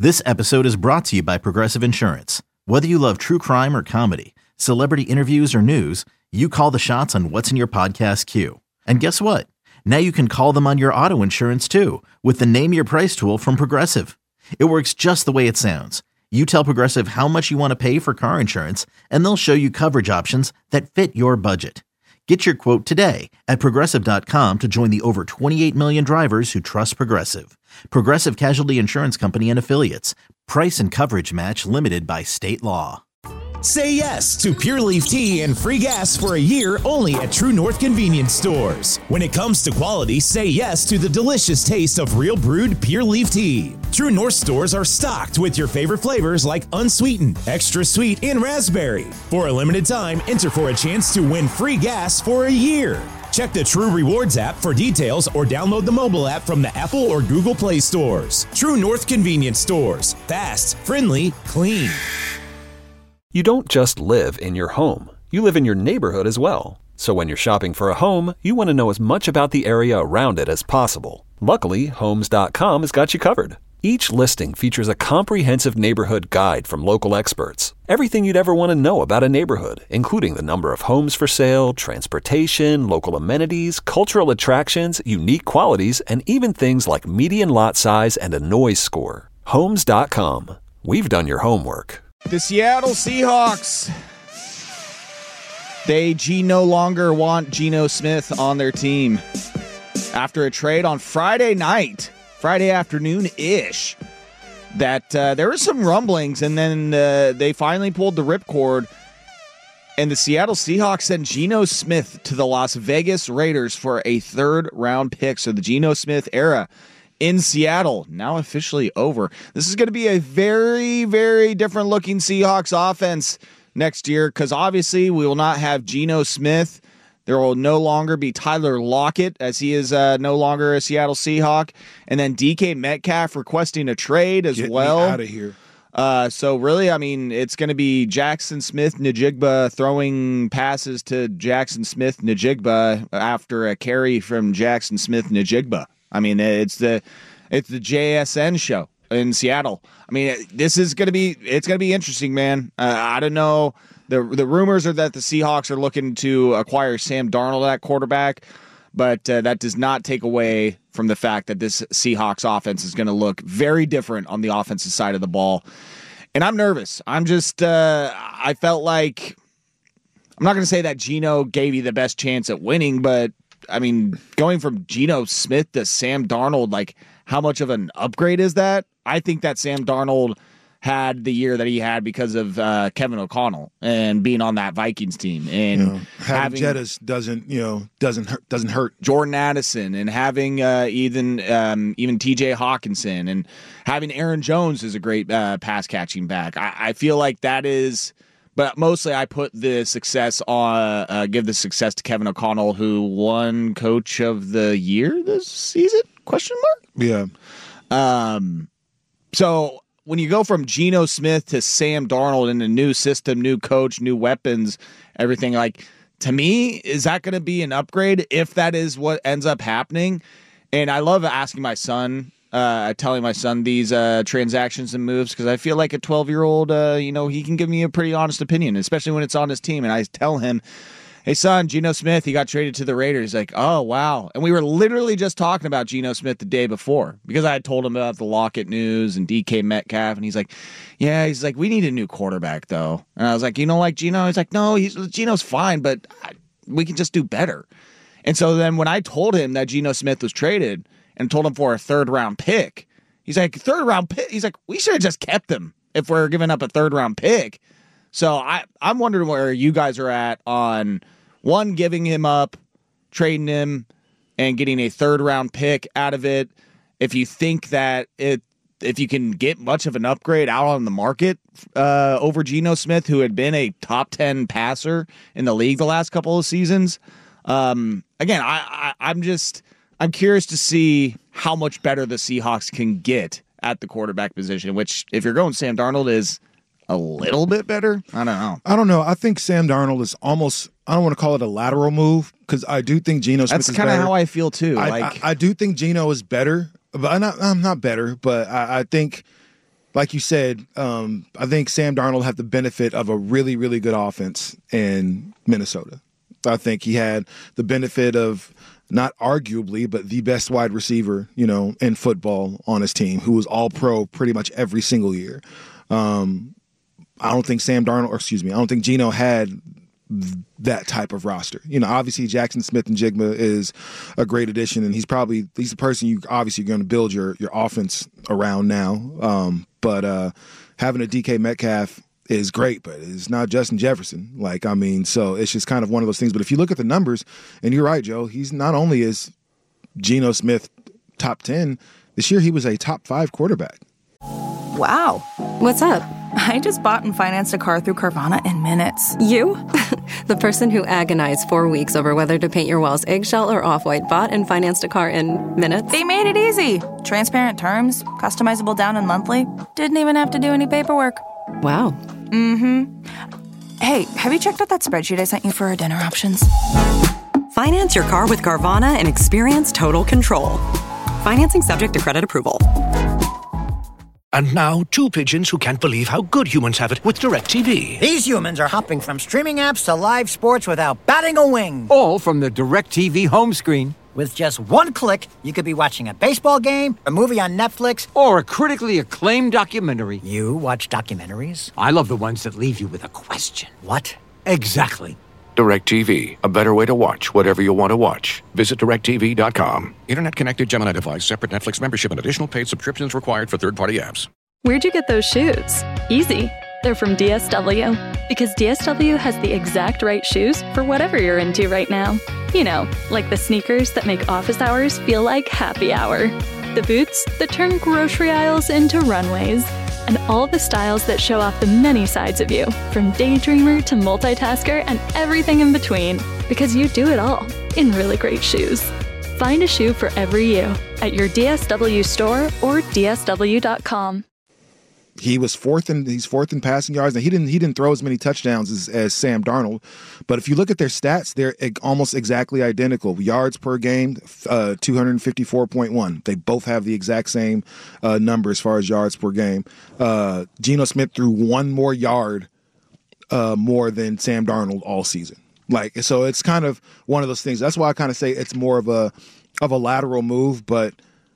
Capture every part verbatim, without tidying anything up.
This episode is brought to you by Progressive Insurance. Whether you love true crime or comedy, celebrity interviews or news, you call the shots on what's in your podcast queue. And guess what? Now you can call them on your auto insurance too with the Name Your Price tool from Progressive. It works just the way it sounds. You tell Progressive how much you want to pay for car insurance, and they'll show you coverage options that fit your budget. Get your quote today at Progressive dot com to join the over twenty-eight million drivers who trust Progressive. Progressive Casualty Insurance Company and Affiliates. Price and coverage match limited by state law. Say yes to Pure Leaf Tea and free gas for a year only at True North Convenience Stores. When it comes to quality, say yes to the delicious taste of real brewed Pure Leaf Tea. True North stores are stocked with your favorite flavors like unsweetened, extra sweet, and raspberry. For a limited time, enter for a chance to win free gas for a year. Check the True Rewards app for details or download the mobile app from the Apple or Google Play stores. True North Convenience Stores. Fast, friendly, clean. You don't just live in your home. You live in your neighborhood as well. So when you're shopping for a home, you want to know as much about the area around it as possible. Luckily, Homes dot com has got you covered. Each listing features a comprehensive neighborhood guide from local experts. Everything you'd ever want to know about a neighborhood, including the number of homes for sale, transportation, local amenities, cultural attractions, unique qualities, and even things like median lot size and a noise score. Homes dot com. We've done your homework. The Seattle Seahawks, they G no longer want Geno Smith on their team. After a trade on Friday night, Friday afternoon-ish, that uh, there were some rumblings, and then uh, they finally pulled the ripcord, and the Seattle Seahawks sent Geno Smith to the Las Vegas Raiders for a third-round pick. So the Geno Smith era in Seattle, now officially over. This is going to be a very, very different looking Seahawks offense next year because obviously we will not have Geno Smith. There will no longer be Tyler Lockett as he is uh, no longer a Seattle Seahawk. And then D K Metcalf requesting a trade as Get well. me out of here. Uh, so really, I mean, it's going to be Jackson Smith-Njigba throwing passes to Jackson Smith-Njigba after a carry from Jackson Smith-Njigba. I mean, it's the it's the J S N show in Seattle. I mean, this is going to be it's going to be interesting, man. Uh, I don't know. The the rumors are that the Seahawks are looking to acquire Sam Darnold at quarterback, but uh, that does not take away from the fact that this Seahawks offense is going to look very different on the offensive side of the ball. And I'm nervous. I'm just uh, I felt like I'm not going to say that Geno gave you the best chance at winning, but I mean, going from Geno Smith to Sam Darnold, like, how much of an upgrade is that? I think that Sam Darnold had the year that he had because of uh, Kevin O'Connell and being on that Vikings team, and You know, having having Jettis doesn't, you know, doesn't hurt, doesn't hurt. Jordan Addison, and having uh, even um, even T J Hawkinson, and having Aaron Jones is a great uh, pass catching back. I, I feel like that is. But mostly I put the success on, uh, give the success to Kevin O'Connell, who won Coach of the Year this season? Question mark? Yeah. Um. So when you go from Geno Smith to Sam Darnold in a new system, new coach, new weapons, everything, like, to me, is that going to be an upgrade if that is what ends up happening? And I love asking my son, Uh, telling my son these uh, transactions and moves because I feel like a twelve-year-old, uh, you know, he can give me a pretty honest opinion, especially when it's on his team. And I tell him, hey, son, Geno Smith, he got traded to the Raiders. Like, oh, wow. And we were literally just talking about Geno Smith the day before because I had told him about the Lockett news and D K Metcalf. And he's like, yeah, he's like, we need a new quarterback, though. And I was like, you don't like Geno? He's like, no, he's, Geno's fine, but I, we can just do better. And so then when I told him that Geno Smith was traded and told him for a third-round pick, he's like, third-round pick? He's like, we should have just kept him if we're giving up a third-round pick. So I, I'm wondering where you guys are at on, one, giving him up, trading him, and getting a third-round pick out of it. If you think that it, if you can get much of an upgrade out on the market uh, over Geno Smith, who had been a top ten passer in the league the last couple of seasons. Um, again, I, I, I'm just... I'm curious to see how much better the Seahawks can get at the quarterback position, which, if you're going Sam Darnold, is a little bit better. I don't know. I don't know. I think Sam Darnold is almost, I don't want to call it a lateral move because I do think Geno Smith That's is kind of better. how I feel, too. I, like I, I do think Geno is better, but I'm not, I'm not better, but I, I think like you said, um, I think Sam Darnold had the benefit of a really, really good offense in Minnesota. I think he had the benefit of not arguably, but the best wide receiver, you know, in football on his team, who was all pro pretty much every single year. Um, I don't think Sam Darnold, or excuse me, I don't think Geno had that type of roster. You know, obviously Jackson Smith-Njigba is a great addition, and he's probably he's the person you obviously going to build your your offense around now. Um, but uh, having a D K Metcalf is great, but it's not Justin Jefferson. Like, I mean, so it's just kind of one of those things. But if you look at the numbers, and you're right, Joe, he's not only is Geno Smith top ten, this year he was a top five quarterback. Wow. What's up? I just bought and financed a car through Carvana in minutes. You? The person who agonized four weeks over whether to paint your walls eggshell or off-white bought and financed a car in minutes? They made it easy. Transparent terms, customizable down and monthly. Didn't even have to do any paperwork. Wow. Mm-hmm. Hey, have you checked out that spreadsheet I sent you for our dinner options? Finance your car with Carvana and experience total control. Financing subject to credit approval. And now, two pigeons who can't believe how good humans have it with DirecTV. These humans are hopping from streaming apps to live sports without batting a wing. All from the DirecTV home screen. With just one click, you could be watching a baseball game, a movie on Netflix, or a critically acclaimed documentary. You watch documentaries? I love the ones that leave you with a question. What? Exactly. DirecTV, a better way to watch whatever you want to watch. Visit direct T V dot com. Internet connected Gemini device, separate Netflix membership, and additional paid subscriptions required for third-party apps. Where'd you get those shoes? Easy. They're from D S W. Because D S W has the exact right shoes for whatever you're into right now. You know, like the sneakers that make office hours feel like happy hour. The boots that turn grocery aisles into runways. And all the styles that show off the many sides of you, from daydreamer to multitasker and everything in between, because you do it all in really great shoes. Find a shoe for every you at your D S W store or D S W dot com. He was fourth in he's fourth in passing yards. Now he didn't he didn't throw as many touchdowns as, as Sam Darnold, but if you look at their stats, they're almost exactly identical. Yards per game, uh, two fifty-four point one. They both have the exact same uh, number as far as yards per game. Uh, Geno Smith threw one more yard uh, more than Sam Darnold all season. Like, so it's kind of one of those things. That's why I kind of say it's more of a of a lateral move, but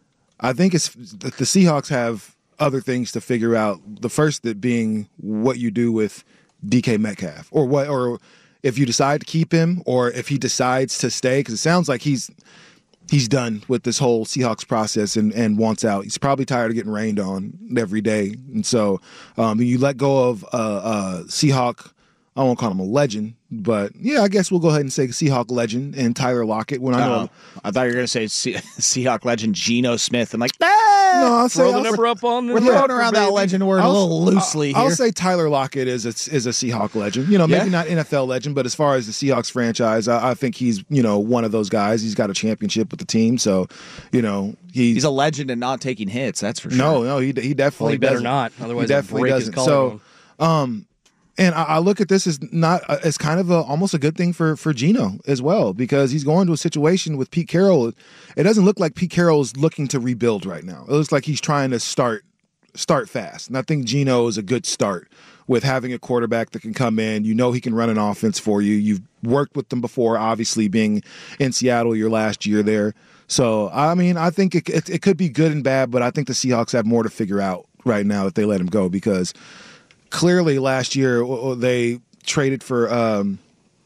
I think it's the Seahawks have other things to figure out. The first that being what you do with D K Metcalf, or what, or if you decide to keep him, or if he decides to stay, because it sounds like he's he's done with this whole Seahawks process and, and wants out. He's probably tired of getting rained on every day, and so um, you let go of a uh, uh, Seahawk. I won't call him a legend, but yeah, I guess we'll go ahead and say Seahawk legend and Tyler Lockett. When I know, uh, I thought you were going to say Se- Seahawk legend Geno Smith. I'm like, ah, no, I'll throw say, the number up on. We're throwing around that legend word I'll, a little loosely. I'll, here. I'll say Tyler Lockett is a, is a Seahawk legend. You know, maybe yeah. not N F L legend, but as far as the Seahawks franchise, I, I think he's you know one of those guys. He's got a championship with the team, so you know he's he's a legend and not taking hits. That's for sure. No, no, he he definitely well, he better doesn't. not. Otherwise, he definitely break his doesn't. So, um. And I, I look at this as not uh, as kind of a, almost a good thing for for Geno as well, because he's going to a situation with Pete Carroll. It doesn't look like Pete Carroll is looking to rebuild right now. It looks like he's trying to start start fast. And I think Geno is a good start with having a quarterback that can come in. You know he can run an offense for you. You've worked with them before, obviously being in Seattle your last year there. So I mean, I think it, it, it could be good and bad, but I think the Seahawks have more to figure out right now that they let him go, because clearly, last year they traded for um,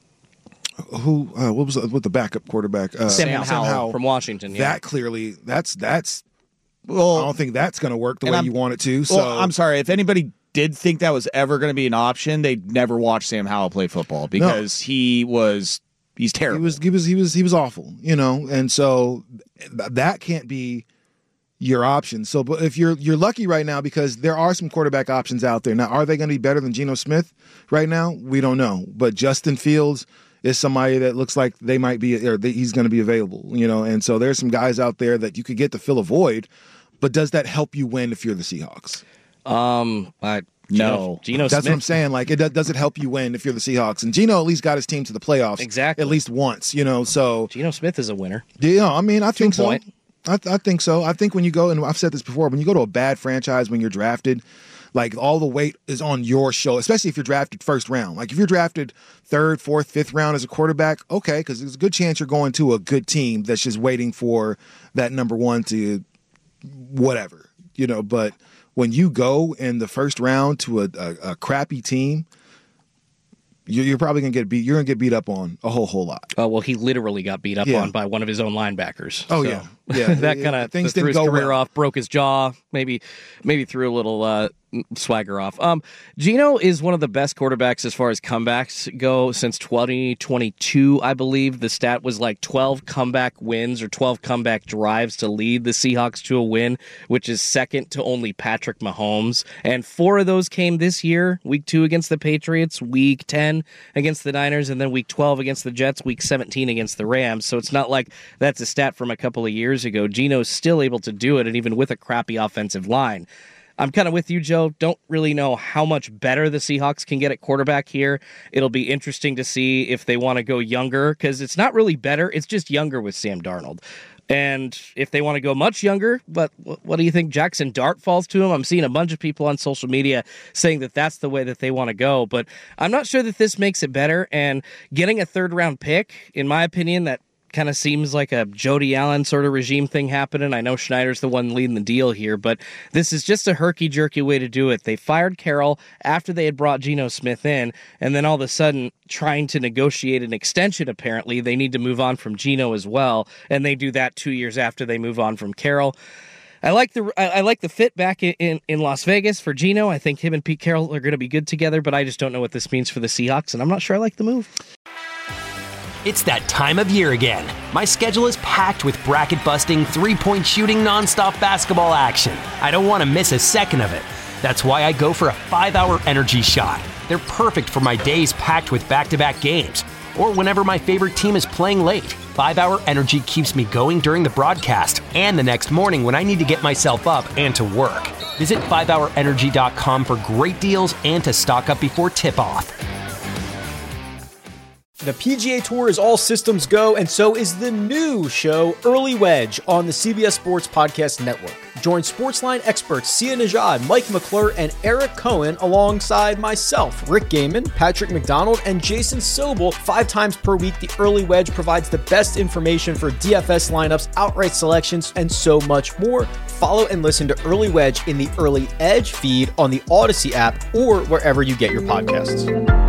who? Uh, what was it, with the backup quarterback? Uh, Sam, Sam Howell, Howell from Washington. Yeah. That clearly, that's that's. Well, I don't think that's going to work the way I'm, you want it to. So well, I'm sorry if anybody did think that was ever going to be an option. They'd never watched Sam Howell play football because no. he was he's terrible. He was he was he was he was awful, you know, and so that can't be your option. So, but if you're you're lucky right now, because there are some quarterback options out there. Now, are they going to be better than Geno Smith right now? We don't know. But Justin Fields is somebody that looks like they might be, or they, he's going to be available, you know. And so there's some guys out there that you could get to fill a void. But does that help you win if you're the Seahawks? Um, I no. Geno That's Smith. what I'm saying. Like, it does, does it help you win if you're the Seahawks? And Geno at least got his team to the playoffs, exactly, at least once, you know. So Geno Smith is a winner. Yeah, I mean, I think point. so. I, th- I think so. I think when you go, and I've said this before, when you go to a bad franchise when you're drafted, like all the weight is on your shoulder, especially if you're drafted first round. Like if you're drafted third, fourth, fifth round as a quarterback, okay, because there's a good chance you're going to a good team that's just waiting for that number one to whatever, you know. But when you go in the first round to a, a, a crappy team, you're, you're probably gonna get beat. You're gonna get beat up on a whole whole lot. Oh well, he literally got beat up Yeah. on by one of his own linebackers. Oh So yeah, yeah. that kind of things threw didn't his go career well. off, broke his jaw, maybe maybe threw a little uh, swagger off. Um, Geno is one of the best quarterbacks as far as comebacks go since twenty twenty-two, I believe. The stat was like twelve comeback wins or twelve comeback drives to lead the Seahawks to a win, which is second to only Patrick Mahomes. And four of those came this year, week two against the Patriots, week ten against the Niners, and then week twelve against the Jets, week seventeen against the Rams. So it's not like that's a stat from a couple of years ago. Geno's still able to do it, and even with a crappy offensive line. I'm kind of with you, Joe. Don't really know how much better the Seahawks can get at quarterback here. It'll be interesting to see if they want to go younger, because it's not really better. It's just younger with Sam Darnold. And if they want to go much younger, but what do you think Jackson Dart falls to him? I'm seeing a bunch of people on social media saying that that's the way that they want to go, but I'm not sure that this makes it better. And getting a third round pick, in my opinion, that kind of seems like a Jody Allen sort of regime thing happening. I know Schneider's the one leading the deal here, but this is just a herky-jerky way to do it. They fired Carroll after they had brought Geno Smith in, and then all of a sudden, trying to negotiate an extension, apparently, they need to move on from Geno as well, and they do that two years after they move on from Carroll. I like the I, I like the fit back in, in, in Las Vegas for Geno. I think him and Pete Carroll are going to be good together, but I just don't know what this means for the Seahawks, and I'm not sure I like the move. It's that time of year again. My schedule is packed with bracket-busting, three-point shooting, nonstop basketball action. I don't want to miss a second of it. That's why I go for a five-hour energy shot. They're perfect for my days packed with back-to-back games, or whenever my favorite team is playing late. five-hour energy keeps me going during the broadcast and the next morning when I need to get myself up and to work. Visit five hour energy dot com for great deals and to stock up before tip-off. The P G A Tour is all systems go, and so is the new show, Early Wedge, on the C B S Sports Podcast Network. Join Sportsline experts Sia Najad, Mike McClure, and Eric Cohen alongside myself, Rick Gaiman, Patrick McDonald, and Jason Sobel. Five times per week, the Early Wedge provides the best information for D F S lineups, outright selections, and so much more. Follow and listen to Early Wedge in the Early Edge feed on the Odyssey app or wherever you get your podcasts.